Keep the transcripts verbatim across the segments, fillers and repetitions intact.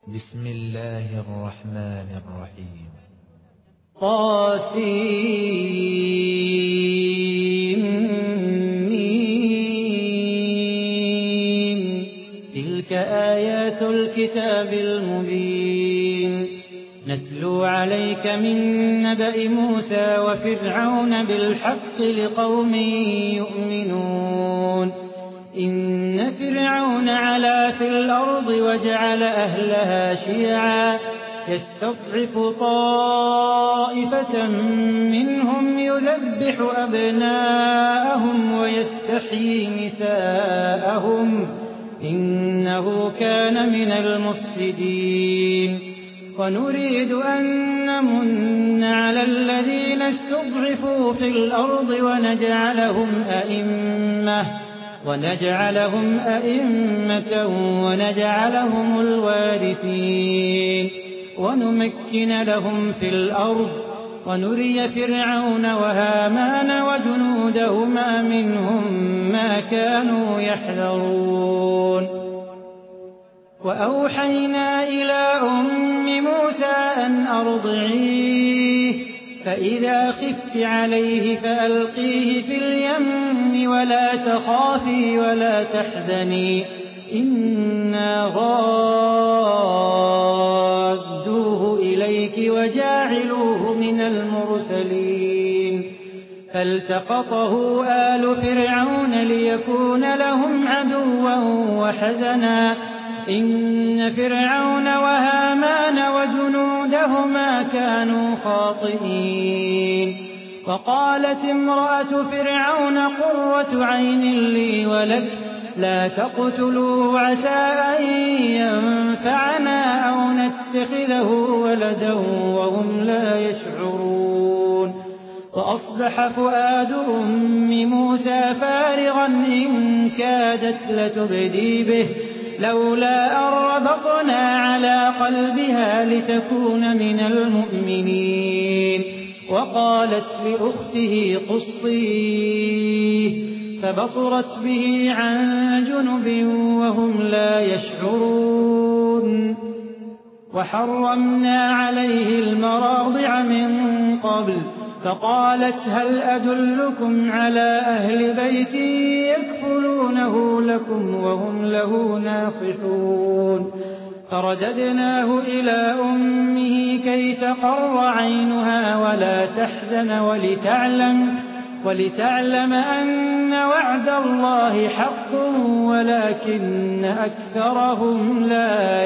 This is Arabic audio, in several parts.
بسم الله الرحمن الرحيم. طاسيم. تلك آيات الكتاب المبين. نتلو عليك من نبأ موسى وفرعون بالحق لقوم يؤمنون. إن فرعون علا في الأرض وجعل أهلها شيعا يستضعف طائفة منهم يذبح أبناءهم ويستحيي نساءهم إنه كان من المفسدين. ونريد أن نمن على الذين استضعفوا في الأرض ونجعلهم أئمة ونجعلهم أئمة ونجعلهم الوارثين ونمكن لهم في الأرض ونري فرعون وهامان وجنودهما منهم ما كانوا يحذرون. وأوحينا إلى أم موسى أن أرضعيه فإذا خفت عليه فألقيه في اليم ولا تخافي ولا تحزني إنا رادوه إليك وجاعلوه من المرسلين. فالتقطه آل فرعون ليكون لهم عدوا وحزنا إن فرعون وهامان وجنودهما كانوا خاطئين. وقالت امرأة فرعون قرة عين لي ولك لا تقتلوه عسى أن ينفعنا أو نتخذه ولدا وهم لا يشعرون. وأصبح فؤاد أم موسى فارغا إن كادت لتبدي به لولا أن ربطنا على قلبها لتكون من المؤمنين. وقالت لأخته قصيه فبصرت به عن جنب وهم لا يشعرون. وحرمنا عليه المراضع من قبل فقالت هل أدلكم على أهل بيت يكفلونه لكم وهم له ناصحون. فرددناه إلى أمه كي تقر عينها ولا تحزن ولتعلم, ولتعلم أن وعد الله حق ولكن أكثرهم لا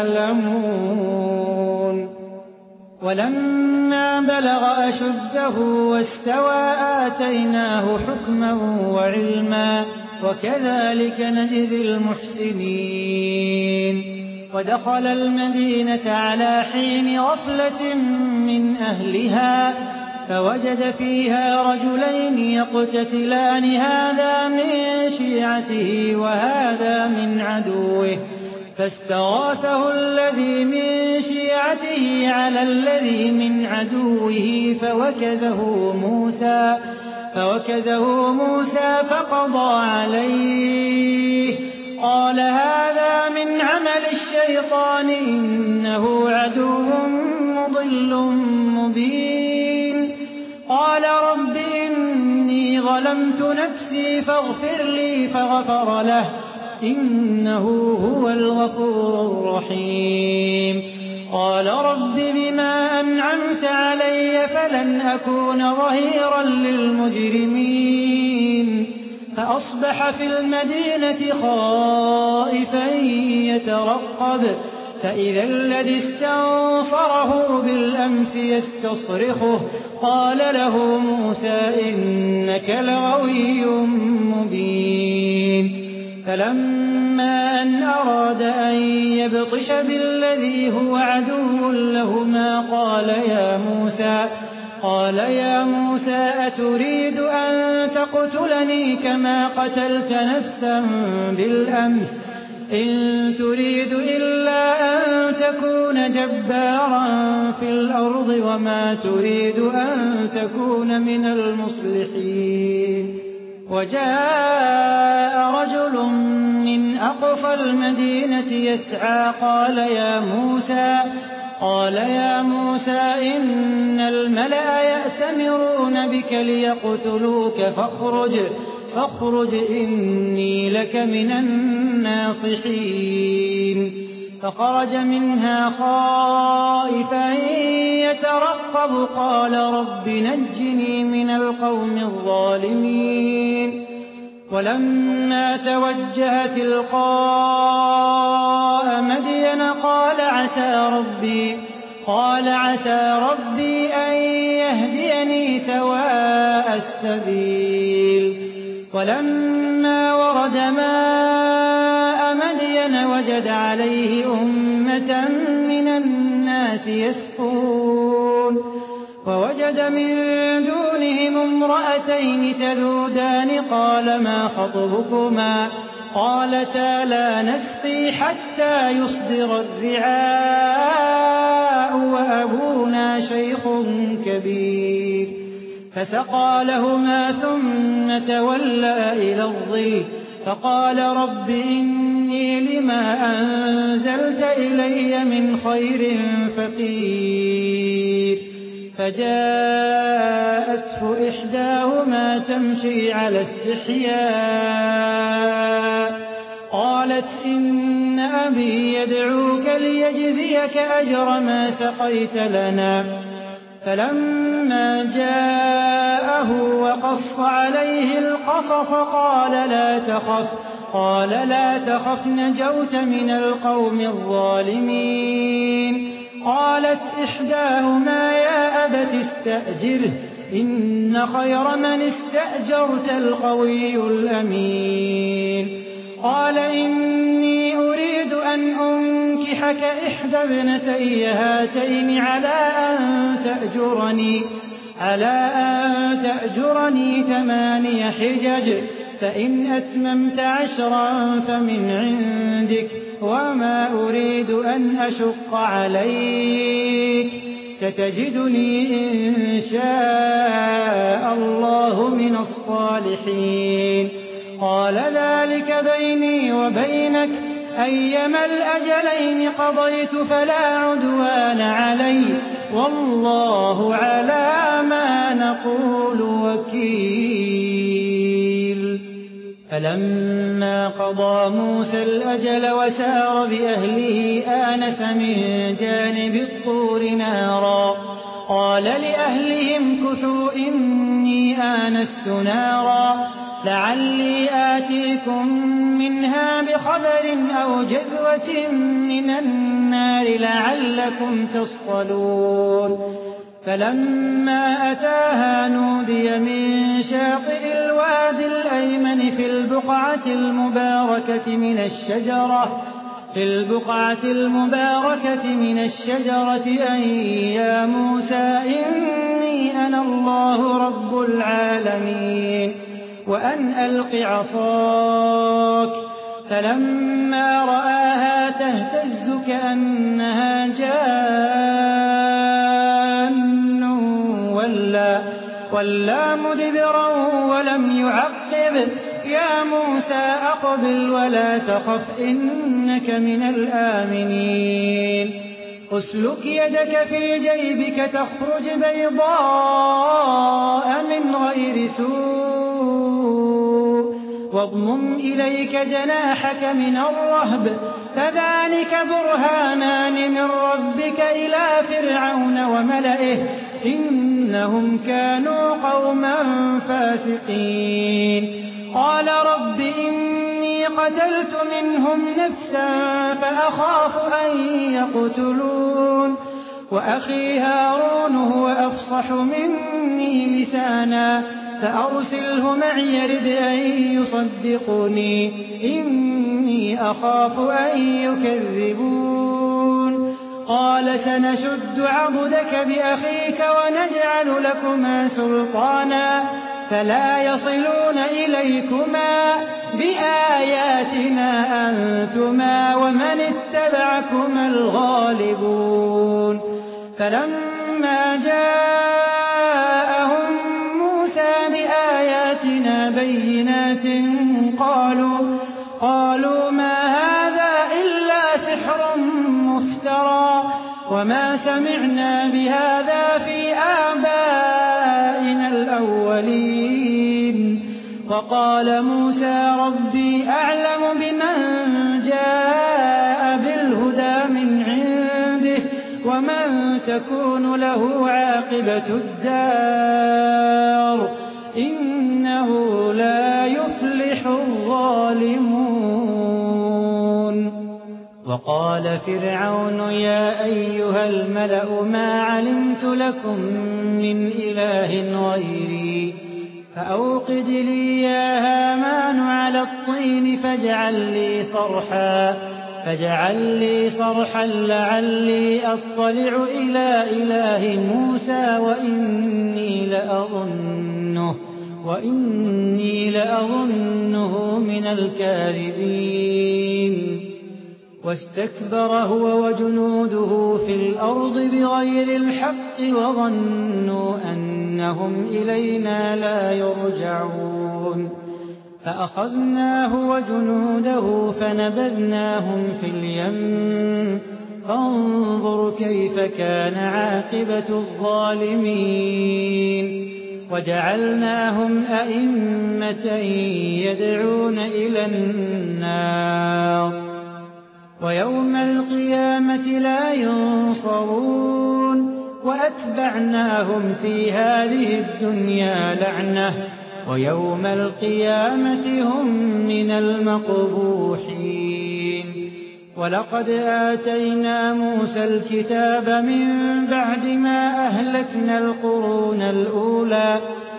يعلمون. ولما بلغ أشده واستوى آتيناه حكما وعلما وكذلك نجزي المحسنين. ودخل المدينة على حين غفلة من أهلها فوجد فيها رجلين يقتتلان هذا من شيعته وهذا من عدوه فاستغاثه الذي من شيعته على الذي من عدوه فوكزه موسى فوكزه موسى فقضى عليه قال هذا من عمل الشيطان إنه عدو مضل مبين. قال رب إني ظلمت نفسي فاغفر لي فغفر له إنه هو الغفور الرحيم. قال رب بما أنعمت علي فلن أكون ظهيرا للمجرمين. فأصبح في المدينة خائفا يترقب فإذا الذي استنصره بالأمس يستصرخه قال له موسى إنك لغوي مبين. فلما أن أراد أن يبطش بالذي هو عدو لهما قال يا موسى قال يا موسى أتريد أن تقتلني كما قتلت نفسا بالأمس إن تريد إلا أن تكون جبارا في الأرض وما تريد أن تكون من المصلحين. وجاء رجل من أقصى المدينة يسعى قال يا موسى قال يا موسى إن الملأ يأتمرون بك ليقتلوك فاخرج فاخرج إني لك من الناصحين فخرج منها خائفا يترقب قال رب نجني من القوم الظالمين ولما توجه تلقاء مدين قال عسى ربي قال عسى ربي أن يهديني سواء السبيل ولما ورد ماء مدين وجد عليه أمة من الناس يسقون ووجد من دونهم امرأتين تذودان قال ما خطبكما قالتا لا نسقي حتى يصدر الرعاء وأبونا شيخ كبير فسقى لهما ثم تولى إلى الظل فقال رب إني لما أنزلت إلي من خير فقير فجاءته إحداهما تمشي على استحياء قالت إن أبي يدعوك ليجزيك أجر ما سقيت لنا فلما جاءه وقص عليه القصص قال لا تخف قال لا تخف نجوت من القوم الظالمين قالت إحداهما يا أبت استأجره إن خير من استأجرت القوي الأمين قال إني أريد أن أنكحك إحدى ابنتي هاتين على أن تأجرني على أن تأجرني ثماني حجج فإن أتممت عشرا فمن عندك وما أريد أن أشق عليك ستجدني إن شاء الله من الصالحين قال ذلك بيني وبينك أيما الأجلين قضيت فلا عدوان علي والله على ما نقول وكيل فلما قضى موسى الأجل وسار بأهله آنس من جانب الطور نارا قال لأهلهم كثوا إني آنست نارا لعلي آتيكم منها بخبر أو جذوة من النار لعلكم تصطلون فلما أتاها نودي من شاطئ الوادي الأيمن في البقعة المباركة من الشجرة في البقعة المباركة من الشجرة أن يا موسى إني أنا الله رب العالمين وأن ألق عصاك فلما رآها تهتز كأنها جان ولا, ولا مدبرا ولم يعقب يا موسى أقبل ولا تخف إنك من الآمنين اسلك يدك في جيبك تخرج بيضاء من غير سوء واضمم إليك جناحك من الرهب فذلك برهانان من ربك إلى فرعون وملئه إنهم كانوا قوما فاسقين قال رب إني قتلت منهم نفسا فأخاف أن يقتلون وأخي هارون هو أفصح مني لسانا فأرسله معي يرد أن يصدقني إني أخاف أن يكذبون قال سنشد عضدك بأخيك ونجعل لكما سلطانا فلا يصلون إليكما بآياتنا أنتما ومن اتبعكما الغالبون فلما جاءهم موسى بآياتنا بينات قالوا قالوا وما سمعنا بهذا في آبائنا الأولين وقال موسى ربي أعلم بمن جاء بالهدى من عنده ومن تكون له عاقبة الدار إنه لا يفلح الظالمون. وقال فرعون يا أيها الملأ ما علمت لكم من إله غيري فأوقد لي يا هامان على الطين فاجعل لي صرحا فاجعل لي صرحا لعلي أطلع إلى إله موسى وإني لأظنه وإني لأظنه من الكاذبين. واستكبر هو وجنوده في الأرض بغير الحق وظنوا أنهم إلينا لا يرجعون فأخذناه وجنوده فنبذناهم في اليم فانظر كيف كان عاقبة الظالمين. وجعلناهم أئمة يدعون إلى النار ويوم القيامة لا ينصرون وأتبعناهم في هذه الدنيا لعنة ويوم القيامة هم من المقبوحين. ولقد آتينا موسى الكتاب من بعد ما أهلكنا القرون الأولى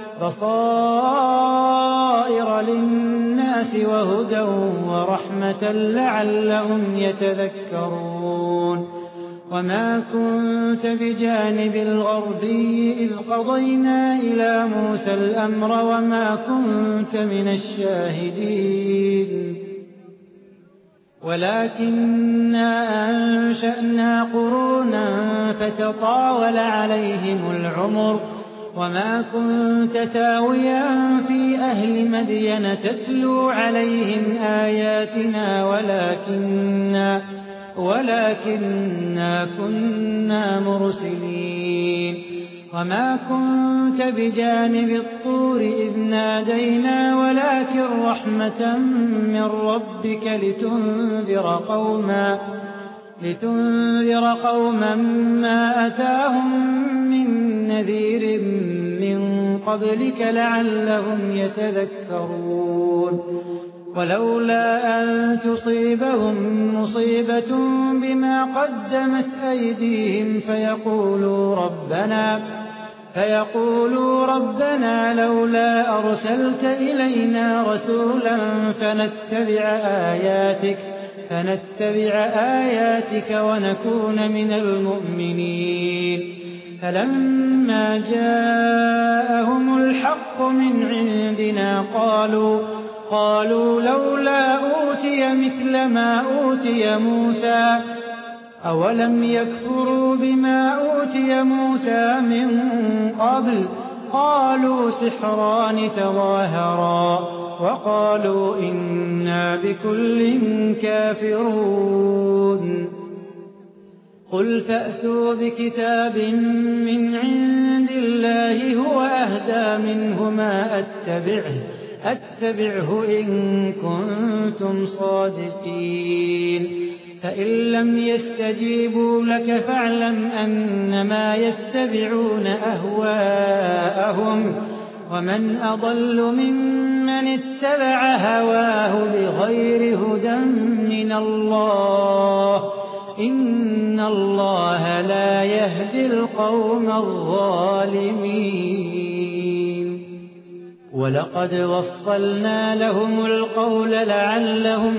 بصائر للناس وهدى ورحمة لعلهم يتذكرون. وما كنت بجانب الغربي إذ قضينا إلى موسى الأمر وما كنت من الشاهدين ولكننا أنشأنا قرونا فتطاول عليهم العمر وما كنت تاويا في أهل مدين تتلو عليهم آياتنا ولكننا, ولكننا كنا مرسلين. وما كنت بجانب الطور إذ نادينا ولكن رحمة من ربك لتنذر قوما لتنذر قوما ما أتاهم من نذير من قبلك لعلهم يتذكرون. ولولا أن تصيبهم مصيبة بما قدمت أيديهم فيقولوا ربنا فيقولوا ربنا لولا أرسلت إلينا رسولا فنتبع آياتك فنتبع آياتك ونكون من المؤمنين. فلما جاءهم الحق من عندنا قالوا قالوا لولا أوتي مثل ما أوتي موسى أولم يكفروا بما أوتي موسى من قبل قالوا سحران تظاهرا وقالوا إنا بكل كافرون. قل فأتوا بكتاب من عند الله هو أهدى منه ما أتبعه أتبعه إن كنتم صادقين. فإن لم يستجيبوا لك فاعلم أنما يتبعون أهواءهم ومن أضل ممن اتبع هواه بغير هدى من الله إن الله لا يهدي القوم الظالمين. ولقد وصلنا لهم القول لعلهم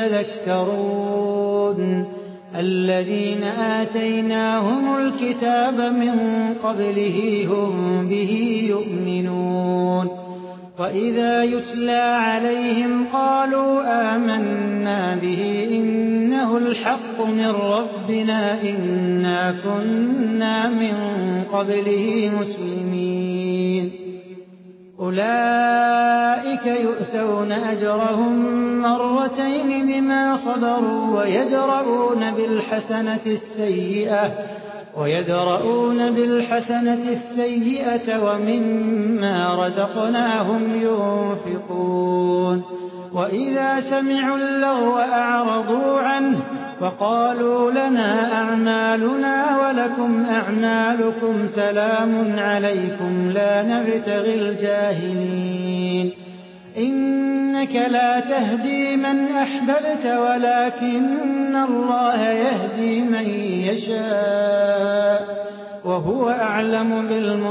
يتذكرون. الذين آتيناهم الكتاب من قبله هم به يؤمنون. وإذا يتلى عليهم قالوا آمنا به إنه الحق من ربنا إنا كنا من قبله مسلمين. أولئك يؤتون أجرهم مرتين بما صبروا ويدرؤون بالحسنة السيئة ويدرؤون بالحسنة السيئة ومما رزقناهم ينفقون وإذا سمعوا اللغو أعرضوا عنه وقالوا لنا أعمالنا ولكم أعمالكم سلام عليكم لا نبتغي الجاهلين إنك لا تهدي من أحببت ولكن الله يهدي من يشاء وهو أعلم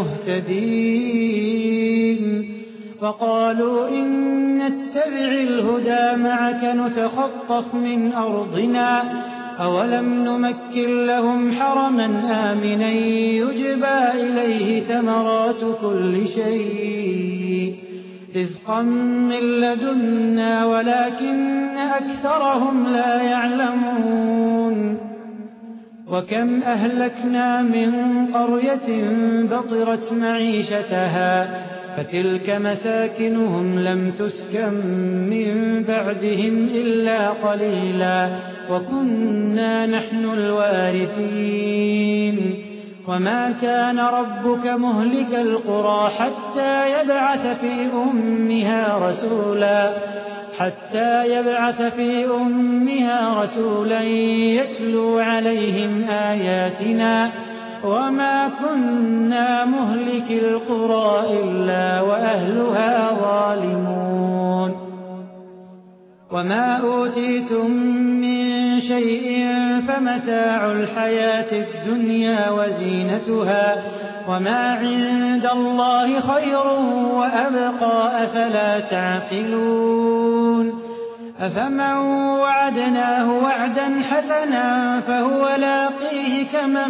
بالمهتدين فقالوا إن نتبع الهدى معك نتخطف من أرضنا أولم نمكن لهم حرما آمنا يجبى إليه ثمرات كل شيء رزقا من لدنا ولكن أكثرهم لا يعلمون وكم أهلكنا من قرية بطرت معيشتها فتلك مساكنهم لم تسكن من بعدهم إلا قليلا وكنا نحن الوارثين وما كان ربك مهلك القرى حتى يبعث في أمها رسولا حتى يبعث في أمها رسولا يتلو عليهم آياتنا وما كنا مهلك القرى إلا وأهلها ظالمون وما أوتيتم من شيء فمتاع الحياة الدنيا وزينتها وما عند الله خير وأبقى أفلا تعقلون أفمن وعدناه وعدا حسنا فهو لاقيه كمن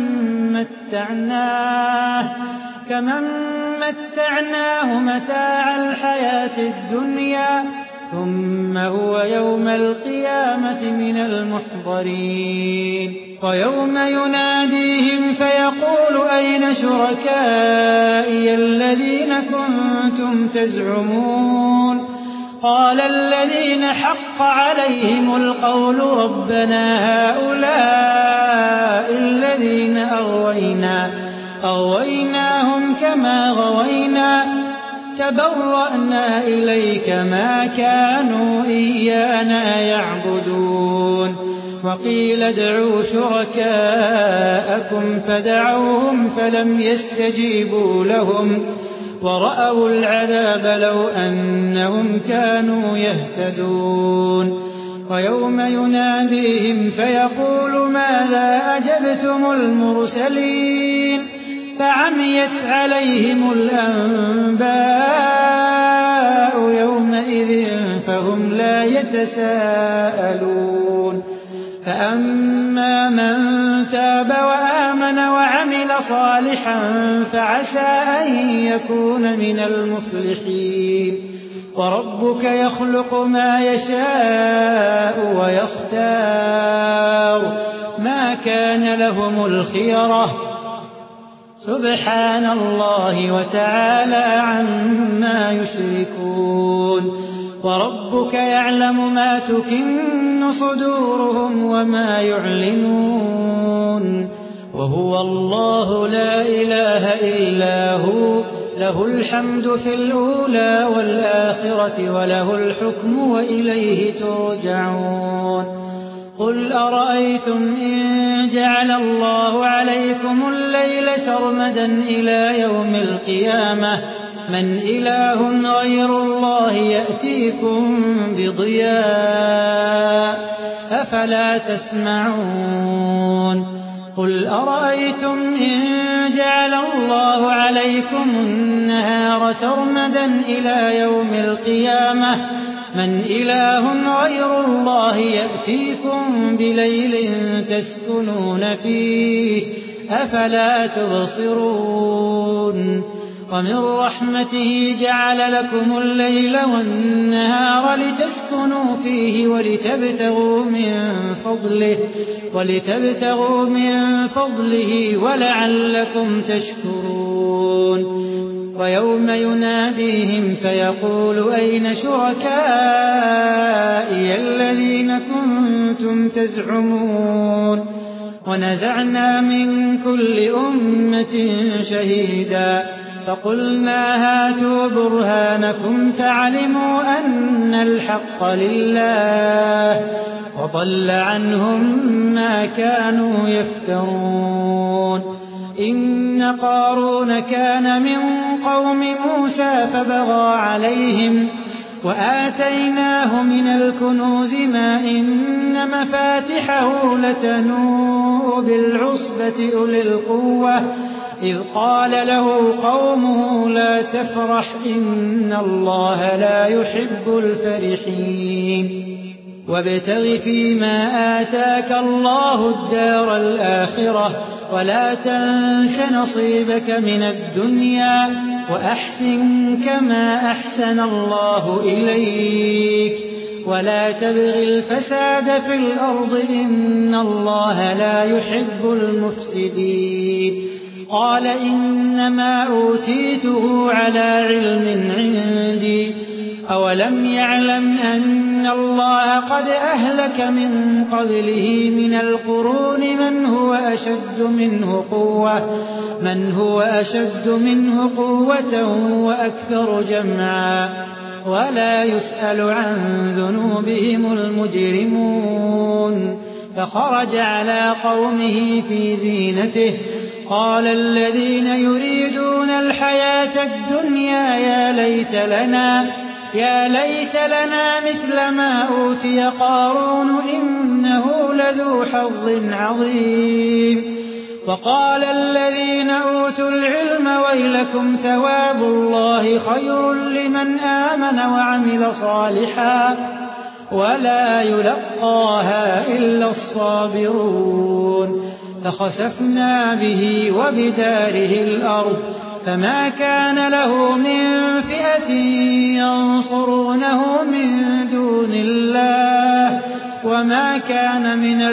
متعناه كمن متعناه متاع الحياة الدنيا ثم هو يوم القيامة من المحضرين ويوم يناديهم فيقول أين شركائي الذين كنتم تزعمون قال الذين حق عليهم القول ربنا هؤلاء الذين أغوينا أغويناهم كما غوينا تبرأنا إليك ما كانوا إيانا يعبدون وقيل ادعوا شركاءكم فدعوهم فلم يستجيبوا لهم ورأوا العذاب لو أنهم كانوا يهتدون ويوم يناديهم فيقول ماذا أجبتم المرسلين فعميت عليهم الأنباء يومئذ فهم لا يتساءلون فأما من تاب وآمن وعمل صالحا فعسى أن يكون من المفلحين وربك يخلق ما يشاء ويختار ما كان لهم الخيرة سبحان الله وتعالى عما يشركون وربك يعلم ما تكن صدورهم وما يعلنون وهو الله لا إله إلا هو له الحمد في الأولى والآخرة وله الحكم وإليه ترجعون قل أرأيتم إن جعل الله عليكم الليل سرمدا إلى يوم القيامة من إله غير الله يأتيكم بضياء أفلا تسمعون قل أرأيتم إن جعل الله عليكم النهار سرمدا إلى يوم القيامة من إله غير الله يأتيكم بليل تسكنون فيه أفلا تبصرون ومن رحمته جعل لكم الليل والنهار لتسكنوا فيه ولتبتغوا من فضله ولتبتغوا من فضله ولعلكم تشكرون ويوم يناديهم فيقول أين شركائي الذين كنتم تزعمون ونزعنا من كل أمة شهيدا فقلنا هاتوا برهانكم فعلموا أن الحق لله وضل عنهم ما كانوا يفترون إن قارون كان من قوم موسى فبغى عليهم وآتيناه من الكنوز ما إن مفاتحه لتنوء بالعصبة أولي القوة إذ قال له قومه لا تفرح إن الله لا يحب الفرحين وابتغ فيما آتاك الله الدار الآخرة ولا تنس نصيبك من الدنيا وأحسن كما أحسن الله إليك ولا تبغ الفساد في الأرض إن الله لا يحب المفسدين قال إنما أوتيته على علم عندي أولم يعلم أن الله قد أهلك من قبله من القرون من هو أشد منه قوة من هو أشد منه قوة وأكثر جمعا ولا يسأل عن ذنوبهم المجرمون فخرج على قومه في زينته قال الذين يريدون الحياة الدنيا يا ليت لنا يا ليت لنا مثل ما أوتي قارون إنه لذو حظ عظيم وقال الذين أوتوا العلم ويلكم ثواب الله خير لمن آمن وعمل صالحا ولا يلقاها إلا الصابرون فخسفنا به وبداره الأرض فما كان له من فئة ينصرونه من دون الله وما كان من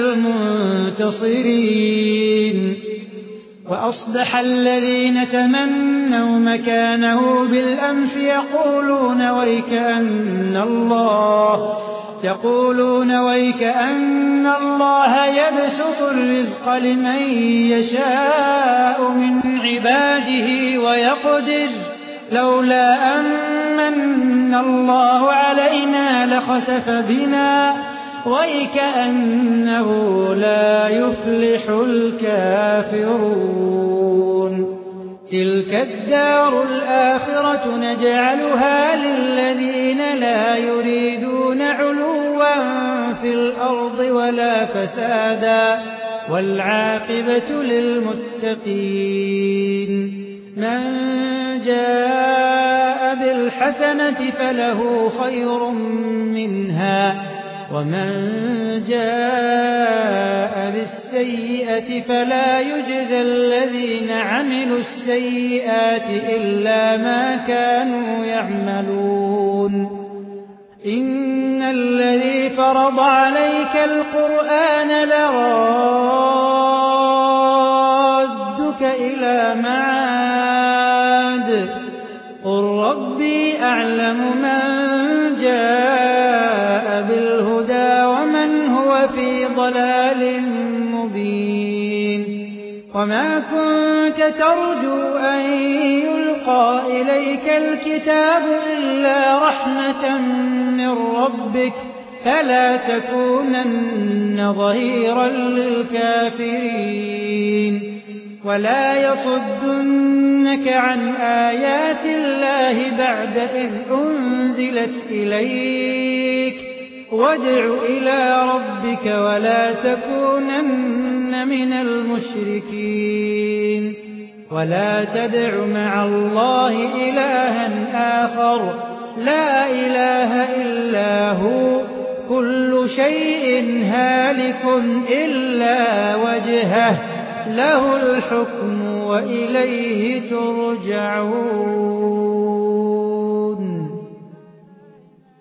المنتصرين وأصبح الذين تمنوا مكانه بالأمس يقولون ويكأن الله يقولون ويكأن الله يبسط الرزق لمن يشاء من عباده ويقدر لولا أمن الله علينا لخسف بنا ويكأنه لا يفلح الكافرون تلك الدار الآخرة نجعلها للذين لا يريدون علوا في الأرض ولا فسادا والعاقبة للمتقين من جاء بالحسنة فله خير منها ومن جاء بالسيئة فلا يجزى الذين عملوا السيئات إلا ما كانوا يعملون إن الذي فرض عليك القرآن لرادك إلى معاد قل ربي أعلم من جاء بالهدى ومن هو في ضلال مبين وما كنت ترجو أن يلقى إليك الكتاب إلا رحمة من ربك فلا تكونن ظهيرا للكافرين ولا يصدنك عن آيات الله بعد إذ أنزلت إليك وادع إلى ربك ولا تكونن من المشركين ولا تدع مع الله إلها آخر لا إله إلا هو كل شيء هالك إلا وجهه له الحكم وإليه ترجعون